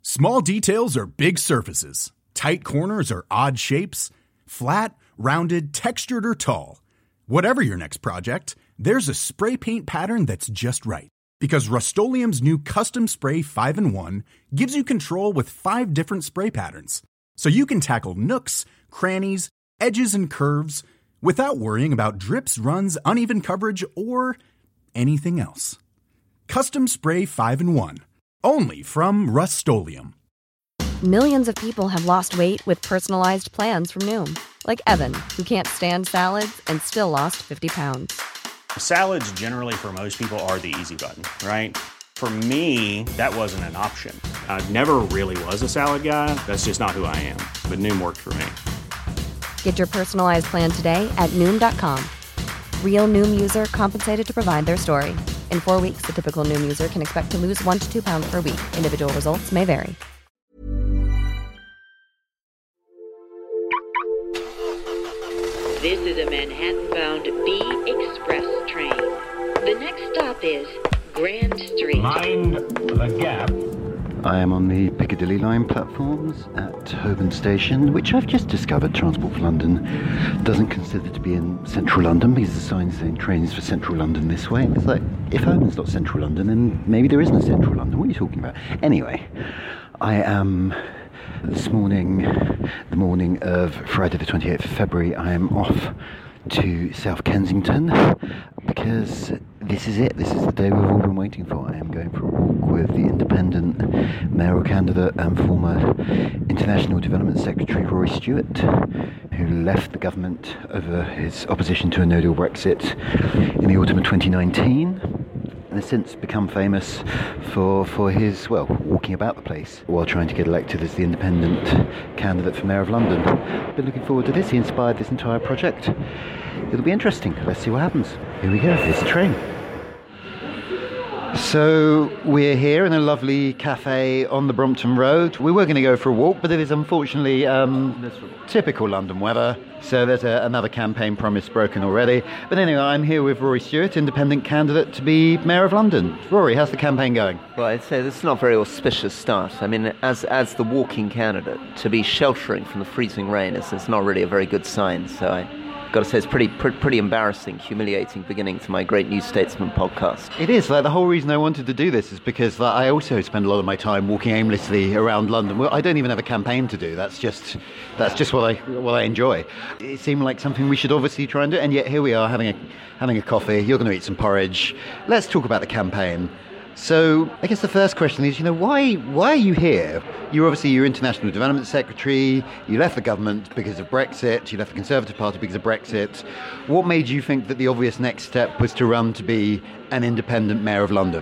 Small details are big surfaces. Tight corners are odd shapes. Flat, rounded, textured, or tall. Whatever your next project, there's a spray paint pattern that's just right. Because Rust-Oleum's new Custom Spray 5-in-1 gives you control with 5 different spray patterns. So you can tackle nooks, crannies, edges, and curves without worrying about drips, runs, uneven coverage, or anything else. Custom Spray 5-in-1. Only from Rust-Oleum. Millions of people have lost weight with personalized plans from Noom. Like Evan, who can't stand salads and still lost 50 pounds. Salads generally for most people are the easy button, right? For me, that wasn't an option. I never really was a salad guy. That's just not who I am. But Noom worked for me. Get your personalized plan today at Noom.com. Real Noom user compensated to provide their story. In 4 weeks, the typical Noom user can expect to lose 1 to 2 pounds per week. Individual results may vary. This is a Manhattan-bound B Express train. The next stop is Grand Street. Mind the gap. I am on the Piccadilly line platforms at Holborn Station, which I've just discovered Transport for London doesn't consider to be in central London because the sign's saying trains for central London this way. It's like, if Holborn's not central London, then maybe there isn't a central London. What are you talking about? Anyway, I am this morning, the morning of Friday the 28th of February, I am off to South Kensington because this is it. This is the day we've all been waiting for. I am going for a walk with the independent mayoral candidate and former International Development Secretary Rory Stewart, who left the government over his opposition to a no-deal Brexit in the autumn of 2019. And has since become famous for his, walking about the place while trying to get elected as the independent candidate for Mayor of London. Been looking forward to this. He inspired this entire project. It'll be interesting. Let's see what happens. Here we go. Here's the train. So we're here in a lovely cafe on the Brompton Road. We were going to go for a walk, but it is unfortunately typical London weather. So there's another campaign promise broken already. But anyway, I'm here with Rory Stewart, independent candidate to be Mayor of London. Rory, how's the campaign going? Well, I'd say this is not a very auspicious start. I mean, as the walking candidate, to be sheltering from the freezing rain is not really a very good sign. So I've got to say it's pretty embarrassing, humiliating beginning to my Great New Statesman podcast. It is. The whole reason I wanted to do this is because I also spend a lot of my time walking aimlessly around London. Well, I don't even have a campaign to do. That's just what I enjoy. It seemed like something we should obviously try and do, and yet here we are having a coffee. You're going to eat some porridge. Let's talk about the campaign. So I guess the first question is, why are you here? You're International Development Secretary. You left the government because of Brexit. You left the Conservative Party because of Brexit. What made you think that the obvious next step was to run to be an independent Mayor of London?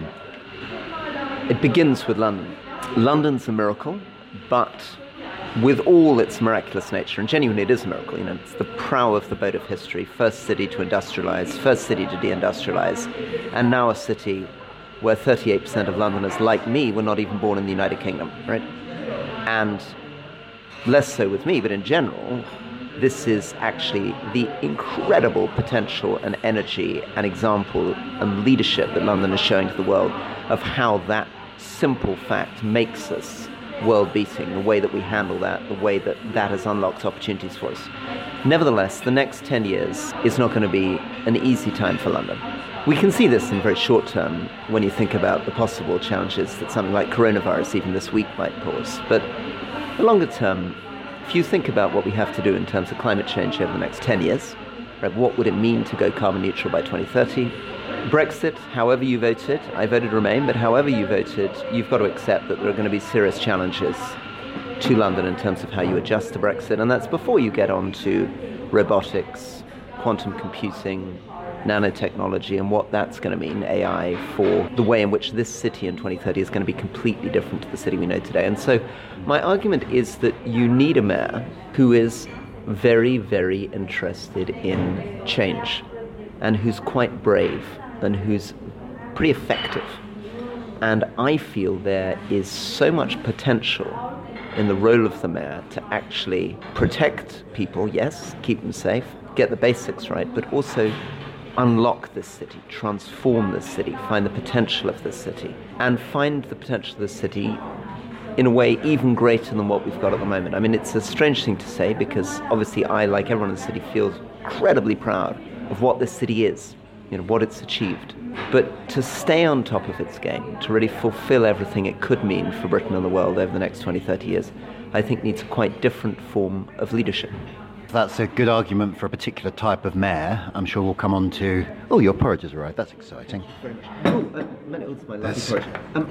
It begins with London. London's a miracle, but with all its miraculous nature, and genuinely it is a miracle, it's the prow of the boat of history, first city to industrialise, first city to deindustrialise, and now a city where 38% of Londoners, like me, were not even born in the United Kingdom, right? And less so with me, but in general, this is actually the incredible potential and energy and example and leadership that London is showing to the world of how that simple fact makes us world-beating, the way that we handle that, the way that has unlocked opportunities for us. Nevertheless, the next 10 years is not going to be an easy time for London. We can see this in very short term when you think about the possible challenges that something like coronavirus even this week might pose. But the longer term, if you think about what we have to do in terms of climate change over the next 10 years, right, what would it mean to go carbon neutral by 2030? Brexit, however you voted, I voted Remain, but however you voted, you've got to accept that there are going to be serious challenges to London in terms of how you adjust to Brexit, and that's before you get on to robotics, quantum computing, nanotechnology, and what that's going to mean, AI, for the way in which this city in 2030 is going to be completely different to the city we know today. And so my argument is that you need a mayor who is very, very interested in change and who's quite brave and who's pretty effective. And I feel there is so much potential in the role of the mayor to actually protect people, yes, keep them safe, get the basics right, but also unlock this city, transform this city, find the potential of this city, and find the potential of this city in a way even greater than what we've got at the moment. I mean, it's a strange thing to say because obviously I, like everyone in the city, feels incredibly proud of what this city is, what it's achieved. But to stay on top of its game, to really fulfill everything it could mean for Britain and the world over the next 20, 30 years, I think needs a quite different form of leadership. That's a good argument for a particular type of mayor. I'm sure we'll come on to... Oh, your porridge has arrived. That's exciting. Very much. It's my lovely porridge.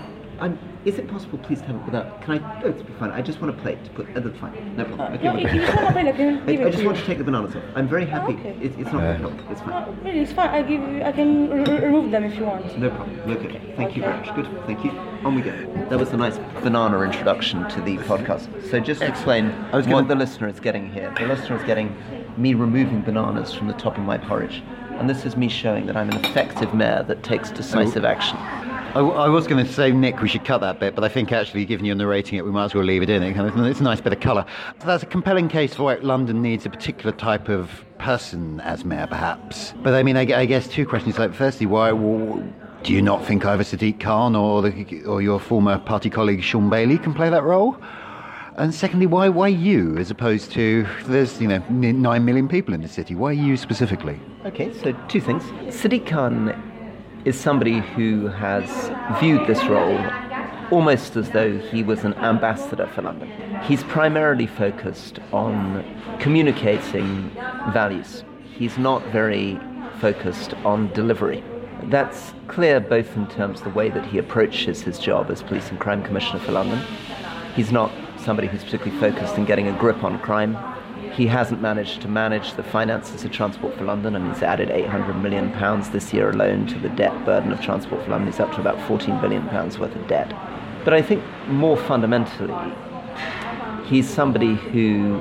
Is it possible, please, to have it without... Can I... Oh, it's fine. I just want a plate to put... That's fine. No problem. You can have a plate. I can give it I just want to take the bananas off. I'm very happy. Okay. It's not going to help. It's fine. No, really, it's fine. I can remove them if you want. No problem. Okay. Thank you very much. Good. Thank you. On we go. That was a nice banana introduction to the podcast. So just to explain what the listener is getting here. The listener is getting me removing bananas from the top of my porridge. And this is me showing that I'm an effective mayor that takes decisive action. I was going to say, Nick, we should cut that bit, but I think actually, given you're narrating it, we might as well leave it in. It's a nice bit of colour. So that's a compelling case for why London needs a particular type of person as mayor, perhaps. But I mean, I guess two questions. Like, firstly, why do you not think either Sadiq Khan or your former party colleague Sean Bailey can play that role? And secondly, why you, as opposed to, there's 9 million people in the city. Why you specifically? Okay, so two things. Sadiq Khan is somebody who has viewed this role almost as though he was an ambassador for London. He's primarily focused on communicating values. He's not very focused on delivery. That's clear both in terms of the way that he approaches his job as Police and Crime Commissioner for London. He's not somebody who's particularly focused in getting a grip on crime. He hasn't managed to manage the finances of Transport for London, and he's added £800 million this year alone to the debt burden of Transport for London. He's up to about £14 billion worth of debt. But I think more fundamentally, he's somebody who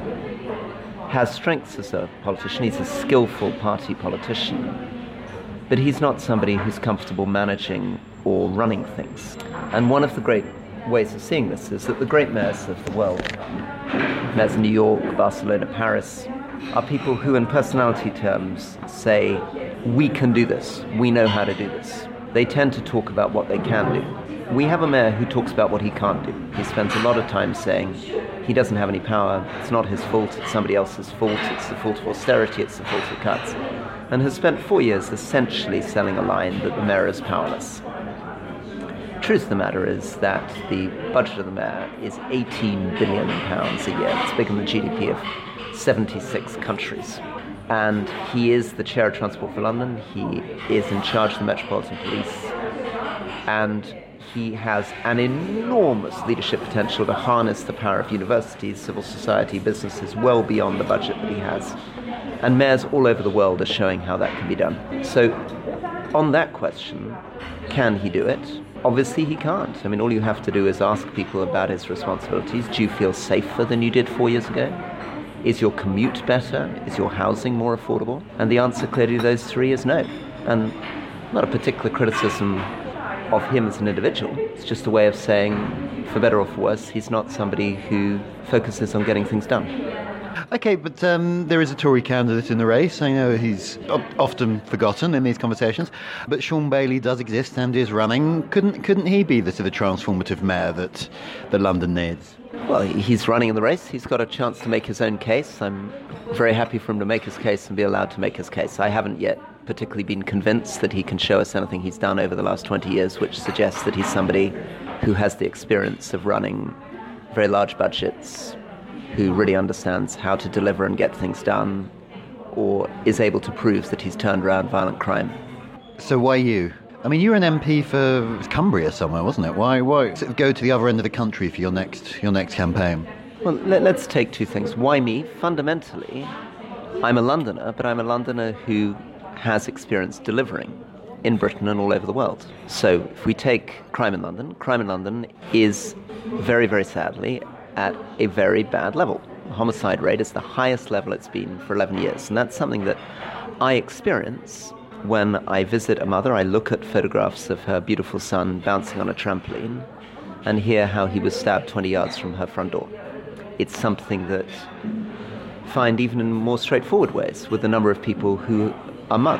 has strengths as a politician. He's a skillful party politician, but he's not somebody who's comfortable managing or running things. And one of the great ways of seeing this is that the great mayors of the world, mayors of New York, Barcelona, Paris, are people who in personality terms say, we can do this, we know how to do this. They tend to talk about what they can do. We have a mayor who talks about what he can't do. He spends a lot of time saying he doesn't have any power, it's not his fault, it's somebody else's fault, it's the fault of austerity, it's the fault of cuts, and has spent 4 years essentially selling a line that the mayor is powerless. Truth of the matter is that the budget of the mayor is £18 billion a year. It's bigger than the GDP of 76 countries. And he is the chair of Transport for London. He is in charge of the Metropolitan Police. And he has an enormous leadership potential to harness the power of universities, civil society, businesses, well beyond the budget that he has. And mayors all over the world are showing how that can be done. So on that question, can he do it? Obviously he can't. I mean, all you have to do is ask people about his responsibilities. Do you feel safer than you did 4 years ago? Is your commute better? Is your housing more affordable? And the answer clearly to those three is no. And not a particular criticism of him as an individual. It's just a way of saying, for better or for worse, he's not somebody who focuses on getting things done. Okay, but there is a Tory candidate in the race. I know he's often forgotten in these conversations, but Sean Bailey does exist and is running. Couldn't he be the sort of transformative mayor that London needs? Well, he's running in the race. He's got a chance to make his own case. I'm very happy for him to make his case and be allowed to make his case. I haven't yet particularly been convinced that he can show us anything he's done over the last 20 years, which suggests that he's somebody who has the experience of running very large budgets, who really understands how to deliver and get things done, or is able to prove that he's turned around violent crime. So why you? I mean, you were an MP for Cumbria somewhere, wasn't it? Why sort of go to the other end of the country for your next campaign? Well, let's take two things. Why me? Fundamentally, I'm a Londoner, but I'm a Londoner who has experience delivering in Britain and all over the world. So if we take crime in London is very, very sadly at a very bad level. The homicide rate is the highest level it's been for 11 years. And that's something that I experience when I visit a mother. I look at photographs of her beautiful son bouncing on a trampoline and hear how he was stabbed 20 yards from her front door. It's something that I find even in more straightforward ways with the number of people who are mugged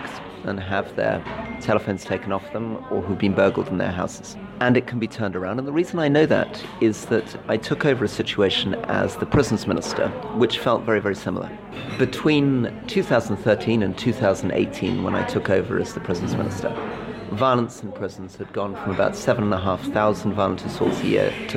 and have their telephones taken off them or who've been burgled in their houses. And it can be turned around. And the reason I know that is that I took over a situation as the prisons minister, which felt very, very similar. Between 2013 and 2018, when I took over as the prisons minister, violence in prisons had gone from about 7,500 violent assaults a year to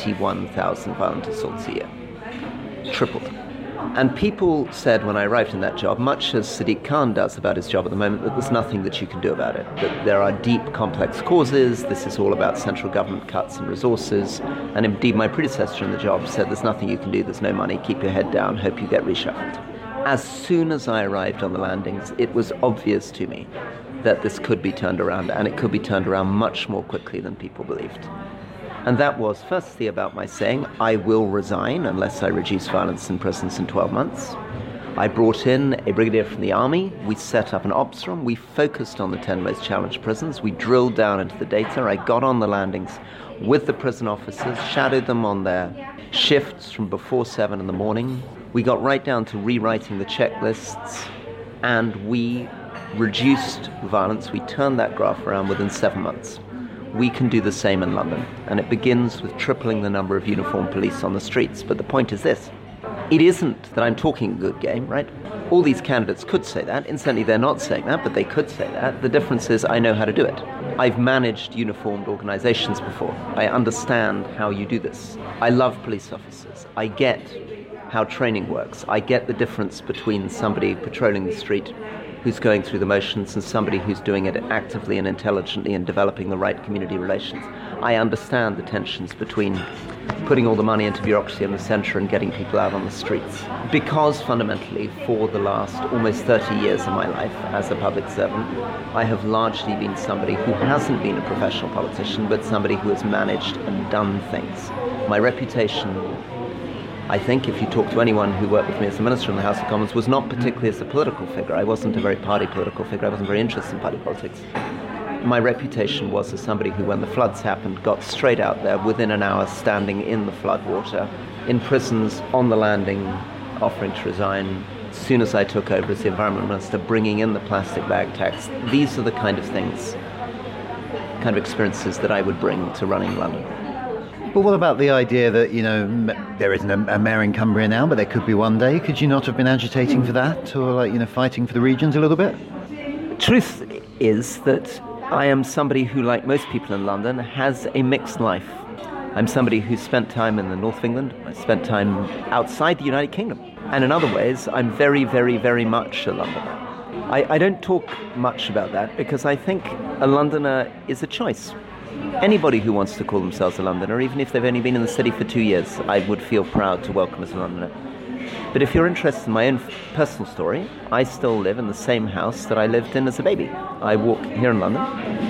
31,000 violent assaults a year. Tripled. And people said when I arrived in that job, much as Sadiq Khan does about his job at the moment, that there's nothing that you can do about it, that there are deep, complex causes, this is all about central government cuts and resources, and indeed my predecessor in the job said there's nothing you can do, there's no money, keep your head down, hope you get reshuffled. As soon as I arrived on the landings, it was obvious to me that this could be turned around, and it could be turned around much more quickly than people believed. And that was firstly about my saying, I will resign unless I reduce violence in prisons in 12 months. I brought in a brigadier from the army. We set up an ops room. We focused on the 10 most challenged prisons. We drilled down into the data. I got on the landings with the prison officers, shadowed them on their shifts from before 7 in the morning. We got right down to rewriting the checklists, and we reduced violence. We turned that graph around within 7 months. We can do the same in London, and it begins with tripling the number of uniformed police on the streets. But the point is this. It isn't that I'm talking a good game, right? All these candidates could say that. Incidentally, they're not saying that, but they could say that. The difference is I know how to do it. I've managed uniformed organizations before. I understand how you do this. I love police officers. I get how training works. I get the difference between somebody patrolling the street who's going through the motions and somebody who's doing it actively and intelligently and developing the right community relations. I understand the tensions between putting all the money into bureaucracy in the centre and getting people out on the streets. Because fundamentally, for the last almost 30 years of my life as a public servant, I have largely been somebody who hasn't been a professional politician, but somebody who has managed and done things. My reputation, I think, if you talk to anyone who worked with me as a minister in the House of Commons, was not particularly as a political figure. I wasn't a very party political figure. I wasn't very interested in party politics. My reputation was as somebody who, when the floods happened, got straight out there within an hour, standing in the floodwater, in prisons, on the landing, offering to resign. As soon as I took over as the Environment Minister, bringing in the plastic bag tax. These are the kind of things, kind of experiences that I would bring to running London. But what about the idea that, there isn't a mayor in Cumbria now, but there could be one day? Could you not have been agitating for that, or fighting for the regions a little bit? Truth is that I am somebody who, like most people in London, has a mixed life. I'm somebody who's spent time in the north of England. I spent time outside the United Kingdom. And in other ways, I'm very, very, very much a Londoner. I don't talk much about that because I think a Londoner is a choice. Anybody who wants to call themselves a Londoner, even if they've only been in the city for 2 years, I would feel proud to welcome as a Londoner. But if you're interested in my own personal story, I still live in the same house that I lived in as a baby. I walk here in London.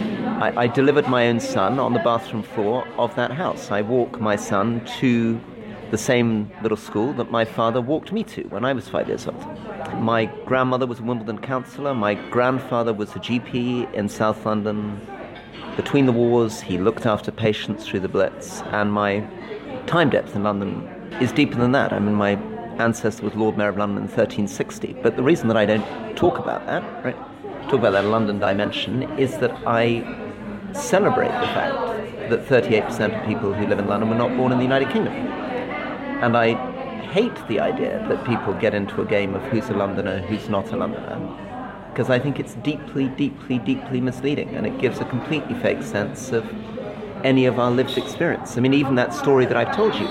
I delivered my own son on the bathroom floor of that house. I walk my son to the same little school that my father walked me to when I was 5 years old. My grandmother was a Wimbledon councillor. My grandfather was a GP in South London. Between the wars, he looked after patients through the Blitz, and my time depth in London is deeper than that. I mean, my ancestor was Lord Mayor of London in 1360, but the reason that I don't talk about that, right, talk about that London dimension, is that I celebrate the fact that 38% of people who live in London were not born in the United Kingdom. And I hate the idea that people get into a game of who's a Londoner, who's not a Londoner, because I think it's deeply, deeply, deeply misleading, and it gives a completely fake sense of any of our lived experience. I mean, even that story that I've told you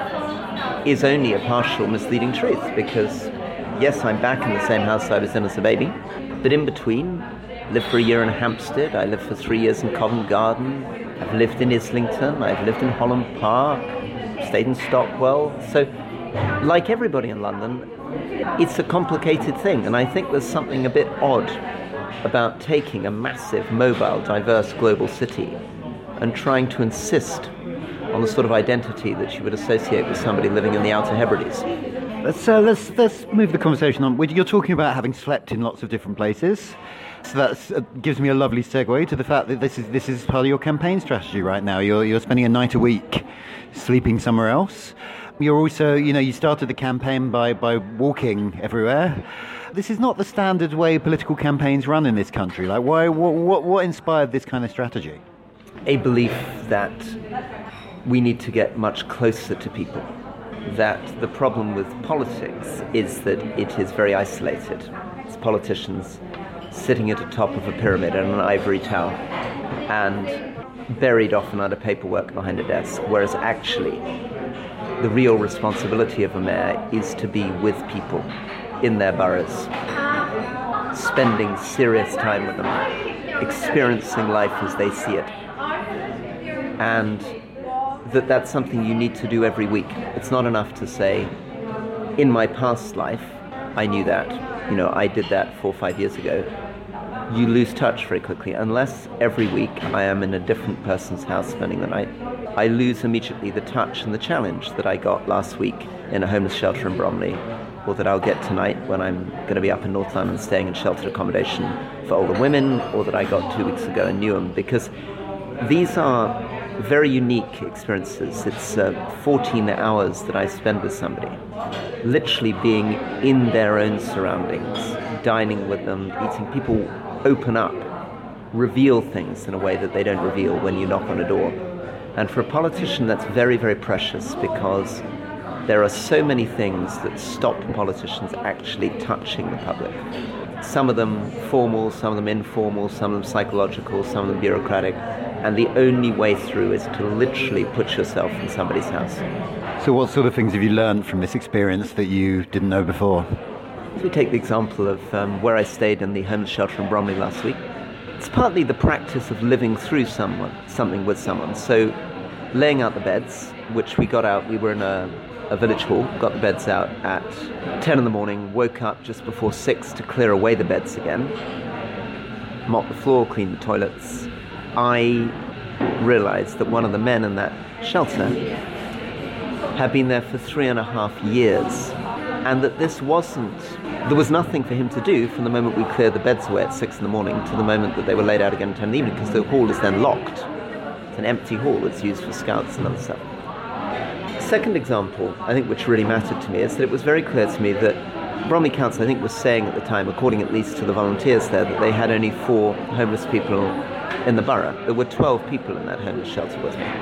is only a partial misleading truth, because, yes, I'm back in the same house I was in as a baby, but in between, lived for a year in Hampstead, I lived for 3 years in Covent Garden, I've lived in Islington, I've lived in Holland Park, stayed in Stockwell. So, like everybody in London, it's a complicated thing, and I think there's something a bit odd about taking a massive, mobile, diverse global city and trying to insist on the sort of identity that you would associate with somebody living in the Outer Hebrides. Let's move the conversation on. You're talking about having slept in lots of different places. So that gives me a lovely segue to the fact that this is part of your campaign strategy right now. You're spending a night a week sleeping somewhere else. You're also, you started the campaign by walking everywhere. This is not the standard way political campaigns run in this country. Like, why? What inspired this kind of strategy? A belief that we need to get much closer to people. That the problem with politics is that it is very isolated. It's politicians sitting at the top of a pyramid in an ivory tower and buried often under paperwork behind a desk, whereas actually the real responsibility of a mayor is to be with people in their boroughs, spending serious time with them, experiencing life as they see it. And that's something you need to do every week. It's not enough to say, in my past life, I knew that. I did that 4 or 5 years ago. You lose touch very quickly. Unless every week I am in a different person's house spending the night, I lose immediately the touch and the challenge that I got last week in a homeless shelter in Bromley, or that I'll get tonight when I'm going to be up in North London staying in sheltered accommodation for older women, or that I got 2 weeks ago in Newham, because these are very unique experiences. It's 14 hours that I spend with somebody, literally being in their own surroundings, dining with them, eating. People open up, reveal things in a way that they don't reveal when you knock on a door. And for a politician, that's very, very precious, because there are so many things that stop politicians actually touching the public. Some of them formal, some of them informal, some of them psychological, some of them bureaucratic. And the only way through is to literally put yourself in somebody's house. So what sort of things have you learned from this experience that you didn't know before? We take the example of where I stayed in the homeless shelter in Bromley last week. It's partly the practice of living through something with someone. So laying out the beds, which we got out, we were in a village hall, got the beds out at 10 in the morning, woke up just before 6 to clear away the beds again, mop the floor, clean the toilets. I realized that one of the men in that shelter had been there for 3.5 years, and that there was nothing for him to do from the moment we cleared the beds away at 6 in the morning to the moment that they were laid out again at 10 in the evening, because the hall is then locked. It's an empty hall that's used for scouts and other stuff. Second example, I think, which really mattered to me, is that it was very clear to me that Bromley Council, I think, was saying at the time, according at least to the volunteers there, that they had only 4 homeless people in the borough. There were 12 people in that homeless shelter with me.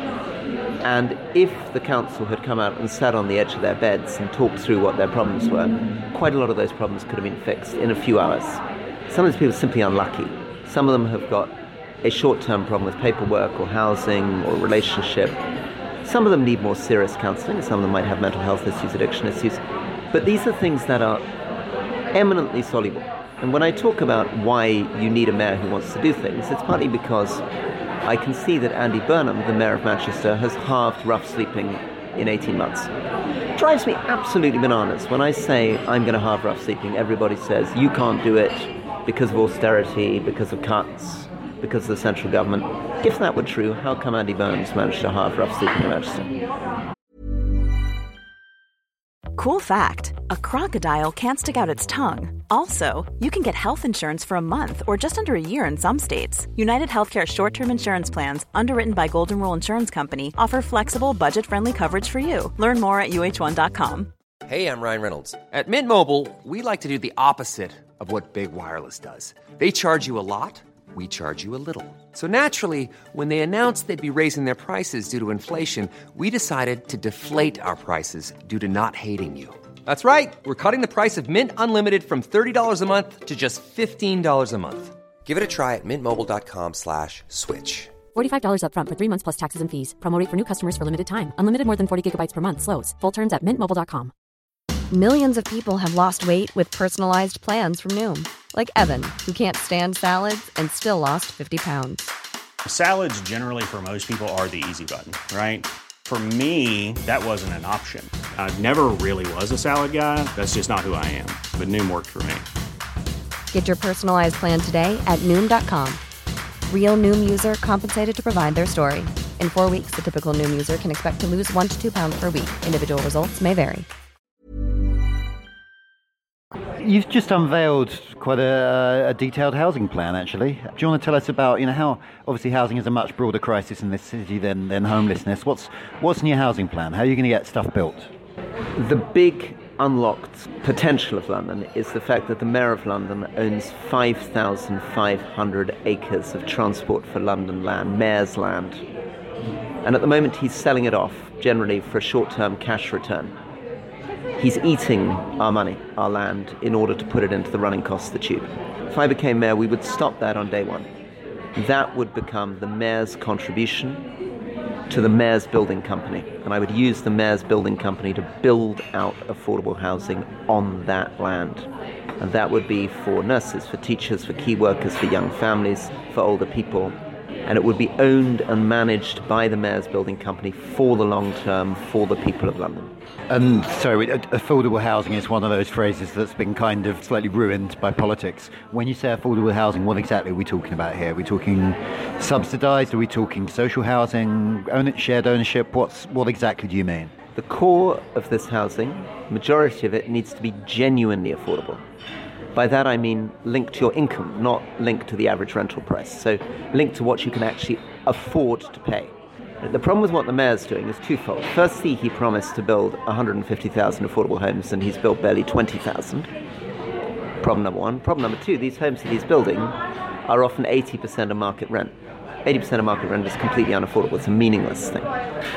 And if the council had come out and sat on the edge of their beds and talked through what their problems were, quite a lot of those problems could have been fixed in a few hours. Some of these people are simply unlucky. Some of them have got a short-term problem with paperwork or housing or relationship. Some of them need more serious counselling. Some of them might have mental health issues, addiction issues. But these are things that are eminently soluble. And when I talk about why you need a mayor who wants to do things, it's partly because I can see that Andy Burnham, the mayor of Manchester, has halved rough sleeping in 18 months. It drives me absolutely bananas. When I say I'm going to halve rough sleeping, everybody says, you can't do it because of austerity, because of cuts, because of the central government. If that were true, how come Andy Burnham's managed to halve rough sleeping in Manchester? Cool fact, a crocodile can't stick out its tongue. Also, you can get health insurance for a month or just under a year in some states. United Healthcare short-term insurance plans, underwritten by Golden Rule Insurance Company, offer flexible, budget-friendly coverage for you. Learn more at uh1.com. Hey, I'm Ryan Reynolds. At Mint Mobile, we like to do the opposite of what Big Wireless does. They charge you a lot, we charge you a little. So naturally, when they announced they'd be raising their prices due to inflation, we decided to deflate our prices due to not hating you. That's right. We're cutting the price of Mint Unlimited from $30 a month to just $15 a month. Give it a try at mintmobile.com/switch. $45 up front for 3 months plus taxes and fees. Promo rate for new customers for limited time. Unlimited more than 40 gigabytes per month. Slows full terms at mintmobile.com. Millions of people have lost weight with personalized plans from Noom. Like Evan, who can't stand salads and still lost 50 pounds. Salads generally for most people are the easy button, right? For me, that wasn't an option. I never really was a salad guy. That's just not who I am. But Noom worked for me. Get your personalized plan today at Noom.com. Real Noom user compensated to provide their story. In 4 weeks, the typical Noom user can expect to lose 1 to 2 pounds per week. Individual results may vary. You've just unveiled quite a detailed housing plan, actually. Do you want to tell us about, how obviously housing is a much broader crisis in this city than homelessness? What's in your housing plan? How are you going to get stuff built? The big unlocked potential of London is the fact that the Mayor of London owns 5,500 acres of Transport for London land, Mayor's land. And at the moment he's selling it off, generally for a short-term cash return. He's eating our money, our land, in order to put it into the running costs of the tube. If I became mayor, we would stop that on day one. That would become the mayor's contribution to the mayor's building company. And I would use the mayor's building company to build out affordable housing on that land. And that would be for nurses, for teachers, for key workers, for young families, for older people. And it would be owned and managed by the mayor's building company for the long term, for the people of London. And so affordable housing is one of those phrases that's been kind of slightly ruined by politics. When you say affordable housing, what exactly are we talking about here? Are we talking subsidised? Are we talking social housing, shared ownership? What exactly do you mean? The core of this housing, majority of it, needs to be genuinely affordable. By that I mean linked to your income, not linked to the average rental price. So linked to what you can actually afford to pay. The problem with what the mayor's doing is twofold. Firstly, he promised to build 150,000 affordable homes and he's built barely 20,000. Problem number one. Problem number two, these homes that he's building are often 80% of market rent. 80% of market rent is completely unaffordable. It's a meaningless thing.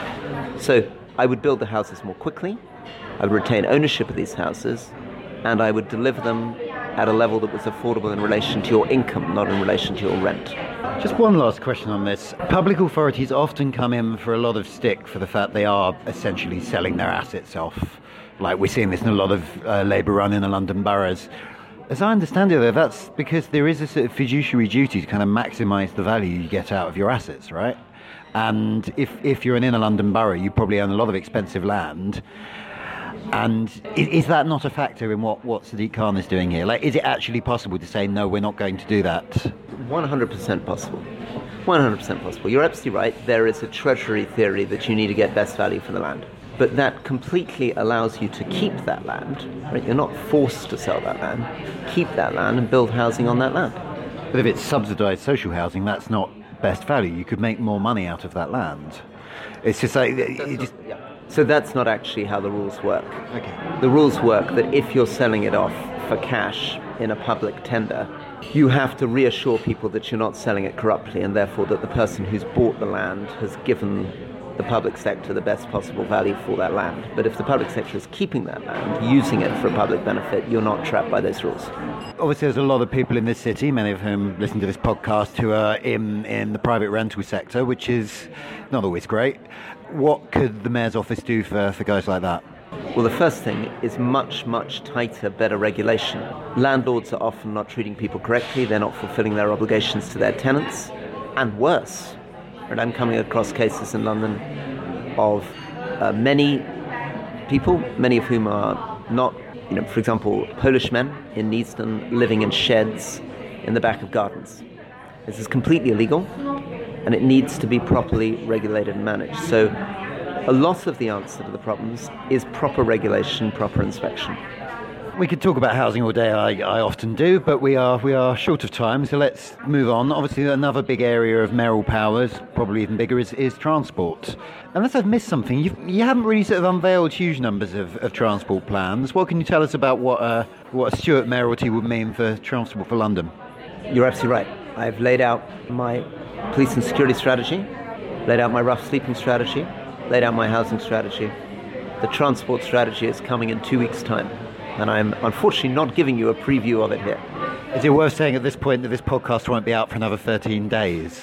So I would build the houses more quickly, I would retain ownership of these houses, and I would deliver them at a level that was affordable in relation to your income, not in relation to your rent. Just one last question on this. Public authorities often come in for a lot of stick for the fact they are essentially selling their assets off. Like we're seeing this in a lot of Labour run in the London boroughs. As I understand it, though, that's because there is a sort of fiduciary duty to kind of maximise the value you get out of your assets, right? And if you're an inner London borough, you probably own a lot of expensive land. And is that not a factor in what Sadiq Khan is doing here? Like, is it actually possible to say, no, we're not going to do that? 100% possible. 100% possible. You're absolutely right. There is a treasury theory that you need to get best value for the land. But that completely allows you to keep that land. Right? You're not forced to sell that land. Keep that land and build housing on that land. But if it's subsidised social housing, that's not best value. You could make more money out of that land. It's just like... So that's not actually how the rules work. Okay. The rules work that if you're selling it off for cash in a public tender, you have to reassure people that you're not selling it corruptly and therefore that the person who's bought the land has given the public sector the best possible value for that land. But if the public sector is keeping that land, using it for a public benefit, you're not trapped by those rules. Obviously, there's a lot of people in this city, many of whom listen to this podcast, who are in the private rental sector, which is not always great. What could the Mayor's office do for guys like that? Well, the first thing is much, much tighter, better regulation. Landlords are often not treating people correctly. They're not fulfilling their obligations to their tenants. And worse, and I'm coming across cases in London of many people, many of whom are not, for example, Polish men in Neasden living in sheds in the back of gardens. This is completely illegal, and it needs to be properly regulated and managed. So a lot of the answer to the problems is proper regulation, proper inspection. We could talk about housing all day, I often do, but we are short of time, so let's move on. Obviously, another big area of mayoral powers, probably even bigger, is transport. Unless I've missed something, you haven't really sort of unveiled huge numbers of transport plans. What can you tell us about what a Stuart mayoralty would mean for Transport for London? You're absolutely right. I've laid out my police and security strategy, laid out my rough sleeping strategy, laid out my housing strategy. The transport strategy is coming in 2 weeks' time, and I'm unfortunately not giving you a preview of it here. Is it worth saying at this point that this podcast won't be out for another 13 days?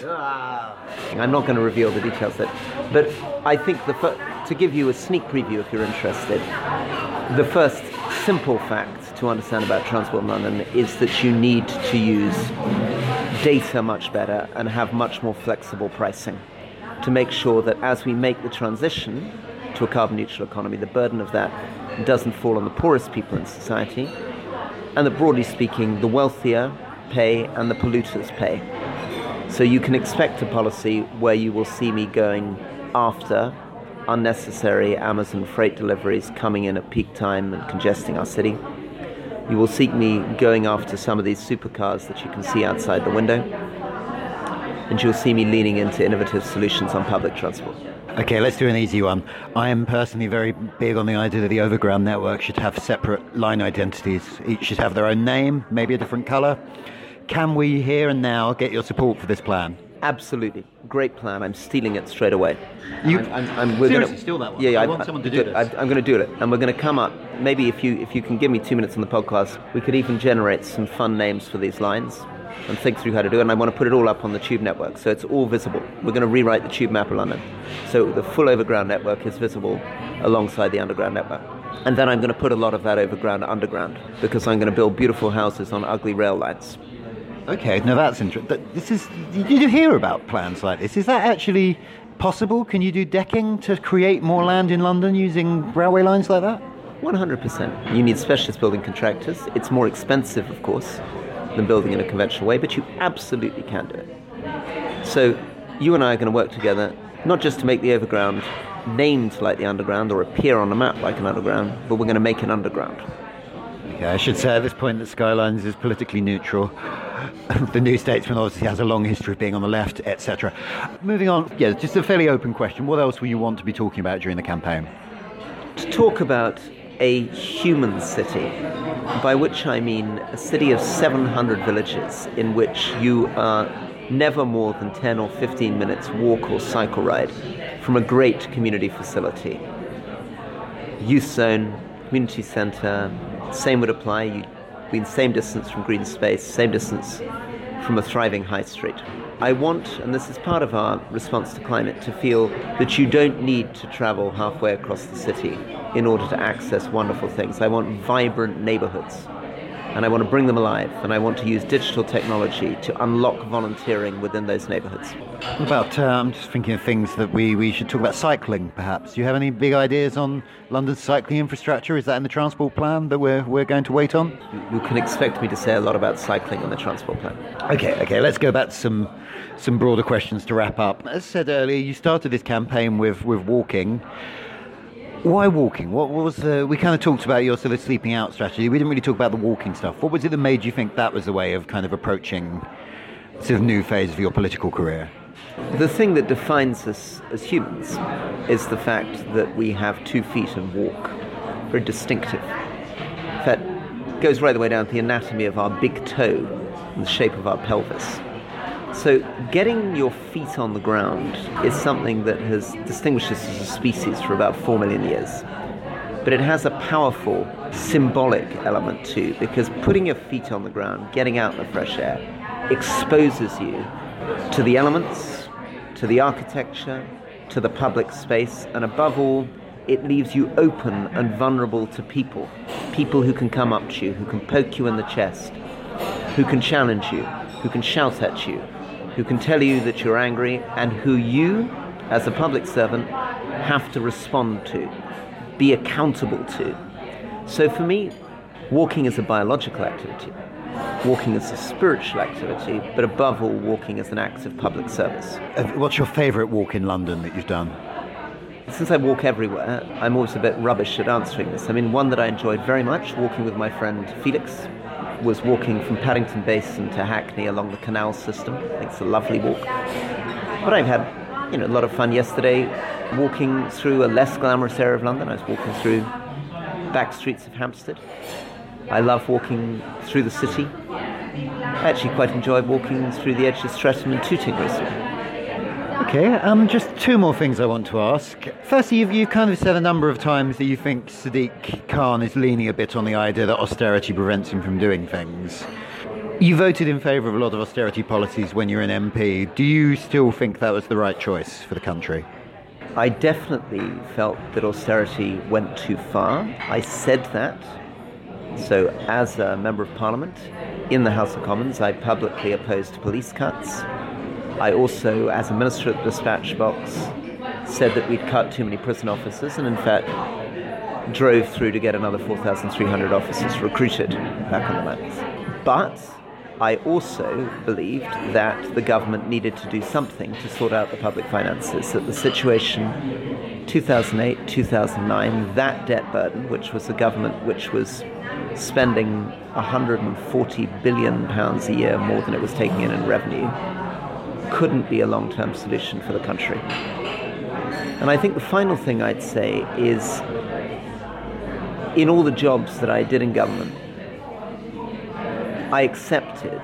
I'm not going to reveal the details of it, but I think to give you a sneak preview if you're interested, the first simple fact to understand about Transport in London is that you need to use data much better and have much more flexible pricing to make sure that as we make the transition to a carbon neutral economy, the burden of that doesn't fall on the poorest people in society, and that broadly speaking, the wealthier pay and the polluters pay. So you can expect a policy where you will see me going after unnecessary Amazon freight deliveries coming in at peak time and congesting our city. You will see me going after some of these supercars that you can see outside the window. And you'll see me leaning into innovative solutions on public transport. Okay, let's do an easy one. I am personally very big on the idea that the overground network should have separate line identities. Each should have their own name, maybe a different colour. Can we here and now get your support for this plan? Absolutely. Great plan. I'm stealing it straight away. We're seriously steal that one? Yeah, I want someone to do this. I'm going to do it. And we're going to come up, maybe if you can give me 2 minutes on the podcast, we could even generate some fun names for these lines and think through how to do it. And I want to put it all up on the Tube network, so it's all visible. We're going to rewrite the Tube map of London. So the full overground network is visible alongside the underground network. And then I'm going to put a lot of that overground underground, because I'm going to build beautiful houses on ugly rail lines. Okay, now that's interesting. Did you hear about plans like this? Is that actually possible? Can you do decking to create more land in London using railway lines like that? 100%. You need specialist building contractors. It's more expensive, of course, than building in a conventional way, but you absolutely can do it. So you and I are going to work together, not just to make the overground named like the underground or appear on a map like an underground, but we're going to make it underground. Yeah, I should say at this point that Skylines is politically neutral. The New Statesman obviously has a long history of being on the left, etc. Moving on, yeah, just a fairly open question. What else will you want to be talking about during the campaign? To talk about a human city, by which I mean a city of 700 villages in which you are never more than 10 or 15 minutes walk or cycle ride from a great community facility. Youth zone, community centre, same would apply. You'd be the same distance from green space, same distance from a thriving high street. I want, and this is part of our response to climate, to feel that you don't need to travel halfway across the city in order to access wonderful things. I want vibrant neighbourhoods, and I want to bring them alive, and I want to use digital technology to unlock volunteering within those neighbourhoods. What about, I'm just thinking of things that we should talk about. Cycling, perhaps. Do you have any big ideas on London's cycling infrastructure? Is that in the transport plan that we're going to wait on? You can expect me to say a lot about cycling in the transport plan. Okay, let's go back to some broader questions to wrap up. As I said earlier, you started this campaign with walking. Why walking? What was we kind of talked about your sort of sleeping out strategy. We didn't really talk about the walking stuff. What was it that made you think that was the way of kind of approaching sort of new phase of your political career? The thing that defines us as humans is the fact that we have 2 feet and walk. Very distinctive. In fact, it goes right the way down to the anatomy of our big toe and the shape of our pelvis. So getting your feet on the ground is something that has distinguished us as a species for about 4 million years. But it has a powerful symbolic element too, because putting your feet on the ground, getting out in the fresh air, exposes you to the elements, to the architecture, to the public space, and above all, it leaves you open and vulnerable to people who can come up to you, who can poke you in the chest, who can challenge you, who can shout at you, who can tell you that you're angry, and who you, as a public servant, have to respond to, be accountable to. So for me, walking is a biological activity. Walking is a spiritual activity, but above all, walking is an act of public service. What's your favourite walk in London that you've done? Since I walk everywhere, I'm always a bit rubbish at answering this. I mean, one that I enjoyed very much, walking with my friend Felix, was walking from Paddington Basin to Hackney along the canal system. I think it's a lovely walk. But I've had, a lot of fun yesterday walking through a less glamorous area of London. I was walking through back streets of Hampstead. I love walking through the city. I actually quite enjoyed walking through the edge of Streatham and Tooting recently. Okay, just 2 more things I want to ask. Firstly, you've kind of said a number of times that you think Sadiq Khan is leaning a bit on the idea that austerity prevents him from doing things. You voted in favour of a lot of austerity policies when you were an MP. Do you still think that was the right choice for the country? I definitely felt that austerity went too far. I said that. So as a Member of Parliament in the House of Commons, I publicly opposed police cuts. I also, as a Minister at the Dispatch Box, said that we'd cut too many prison officers, and in fact drove through to get another 4,300 officers recruited back on the lands. But I also believed that the government needed to do something to sort out the public finances, that the situation 2008, 2009, that debt burden, which was a government which was spending £140 billion a year more than it was taking in revenue, couldn't be a long-term solution for the country. And I think the final thing I'd say is, in all the jobs that I did in government, I accepted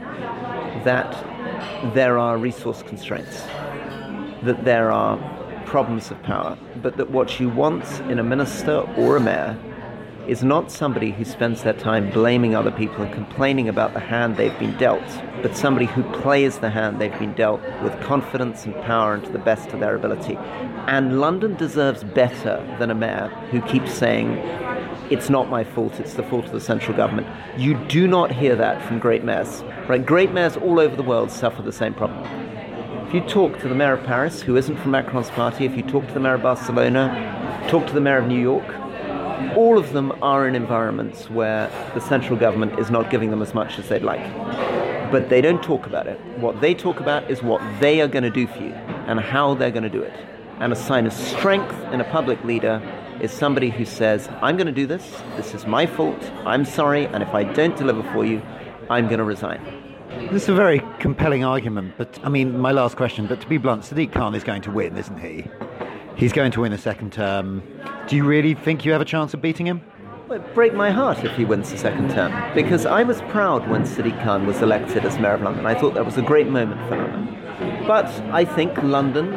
that there are resource constraints, that there are problems of power, but that what you want in a minister or a mayor is not somebody who spends their time blaming other people and complaining about the hand they've been dealt, but somebody who plays the hand they've been dealt with confidence and power and to the best of their ability. And London deserves better than a mayor who keeps saying, it's not my fault, it's the fault of the central government. You do not hear that from great mayors. Right? Great mayors all over the world suffer the same problem. If you talk to the mayor of Paris, who isn't from Macron's party, if you talk to the mayor of Barcelona, talk to the mayor of New York, all of them are in environments where the central government is not giving them as much as they'd like. But they don't talk about it. What they talk about is what they are going to do for you and how they're going to do it. And a sign of strength in a public leader is somebody who says, I'm going to do this is my fault, I'm sorry, and if I don't deliver for you, I'm going to resign. This is a very compelling argument, but I mean, my last question, but to be blunt, Sadiq Khan is going to win, isn't he? He's going to win a second term. Do you really think you have a chance of beating him? Well, it'd break my heart if he wins the second term, because I was proud when Sadiq Khan was elected as Mayor of London. I thought that was a great moment for London. But I think London,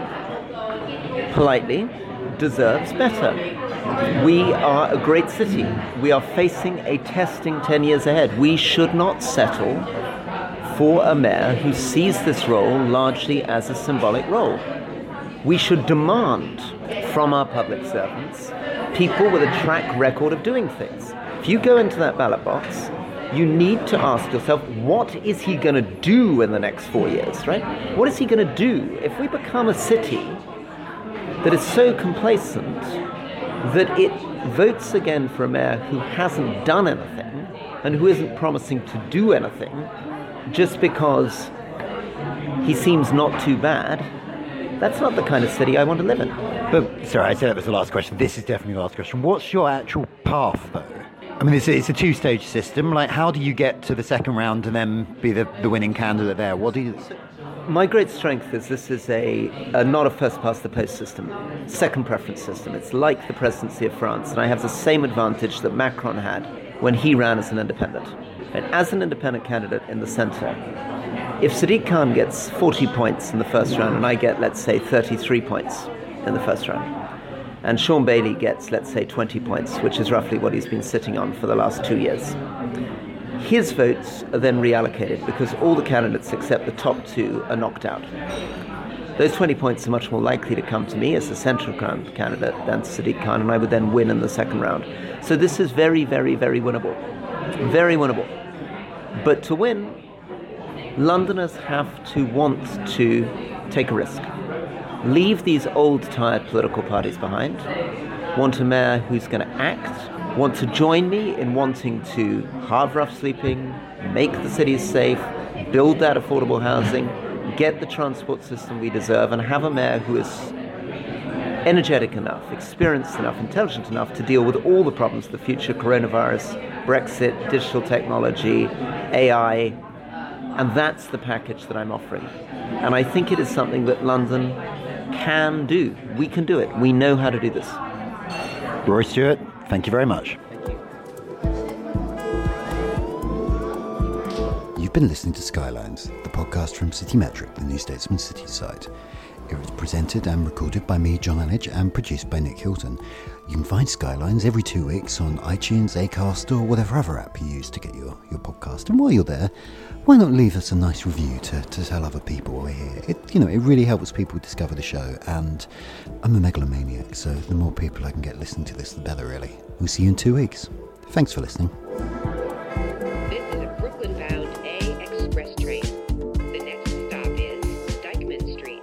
politely, deserves better. We are a great city. We are facing a testing 10 years ahead. We should not settle for a mayor who sees this role largely as a symbolic role. We should demand from our public servants people with a track record of doing things. If you go into that ballot box, you need to ask yourself, what is he going to do in the next 4 years, right? What is he going to do if we become a city that is so complacent that it votes again for a mayor who hasn't done anything and who isn't promising to do anything just because he seems not too bad? That's not the kind of city I want to live in. But, sorry, I said that was the last question. This is definitely the last question. What's your actual path, though? I mean, it's a two-stage system. Like, how do you get to the second round and then be the winning candidate there? What do you... My great strength is this is a not a first-past-the-post system, second preference system. It's like the presidency of France, and I have the same advantage that Macron had when he ran as an independent. And as an independent candidate in the centre, if Sadiq Khan gets 40 points in the first round and I get, let's say, 33 points in the first round, and Sean Bailey gets, let's say, 20 points, which is roughly what he's been sitting on for the last 2 years, his votes are then reallocated because all the candidates except the top two are knocked out. Those 20 points are much more likely to come to me as a central ground candidate than to Sadiq Khan, and I would then win in the second round. So this is very, very, very winnable. Very winnable. But to win, Londoners have to want to take a risk. Leave these old, tired political parties behind. Want a mayor who's going to act. Want to join me in wanting to halve rough sleeping, make the cities safe, build that affordable housing, get the transport system we deserve, and have a mayor who is energetic enough, experienced enough, intelligent enough to deal with all the problems of the future: coronavirus, Brexit, digital technology, AI. And that's the package that I'm offering. And I think it is something that London can do. We can do it. We know how to do this. Rory Stewart, thank you very much. Thank you. You've been listening to Skylines, the podcast from Citymetric, the New Statesman City site. It was presented and recorded by me, John Anage, and produced by Nick Hilton. You can find Skylines every 2 weeks on iTunes, Acast, or whatever other app you use to get your podcast. And while you're there, why not leave us a nice review to tell other people we're here? It really helps people discover the show, and I'm a megalomaniac, so the more people I can get listening to this, the better, really. We'll see you in 2 weeks. Thanks for listening. This is a Brooklyn-bound A express train. The next stop is Dyckman Street.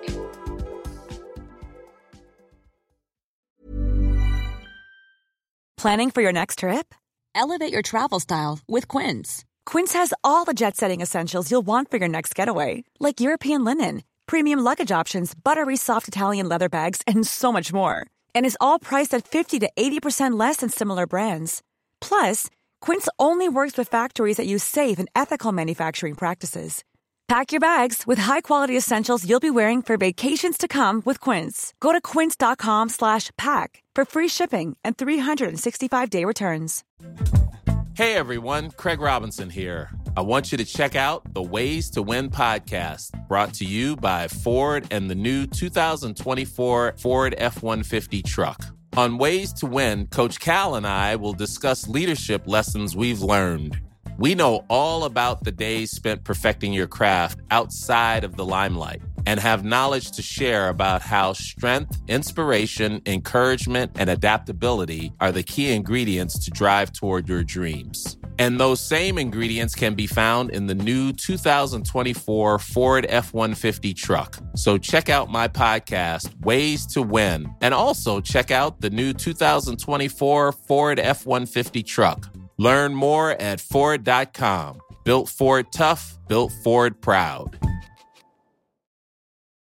Planning for your next trip? Elevate your travel style with Quince. Quince has all the jet-setting essentials you'll want for your next getaway, like European linen, premium luggage options, buttery soft Italian leather bags, and so much more. And is all priced at 50 to 80% less than similar brands. Plus, Quince only works with factories that use safe and ethical manufacturing practices. Pack your bags with high-quality essentials you'll be wearing for vacations to come with Quince. Go to quince.com/pack for free shipping and 365-day returns. Hey everyone, Craig Robinson here. I want you to check out the Ways to Win podcast, brought to you by Ford and the new 2024 Ford F-150 truck. On Ways to Win, Coach Cal and I will discuss leadership lessons we've learned. We know all about the days spent perfecting your craft outside of the limelight and have knowledge to share about how strength, inspiration, encouragement, and adaptability are the key ingredients to drive toward your dreams. And those same ingredients can be found in the new 2024 Ford F-150 truck. So check out my podcast, Ways to Win, and also check out the new 2024 Ford F-150 truck. Learn more at Ford.com. Built Ford tough, built Ford proud.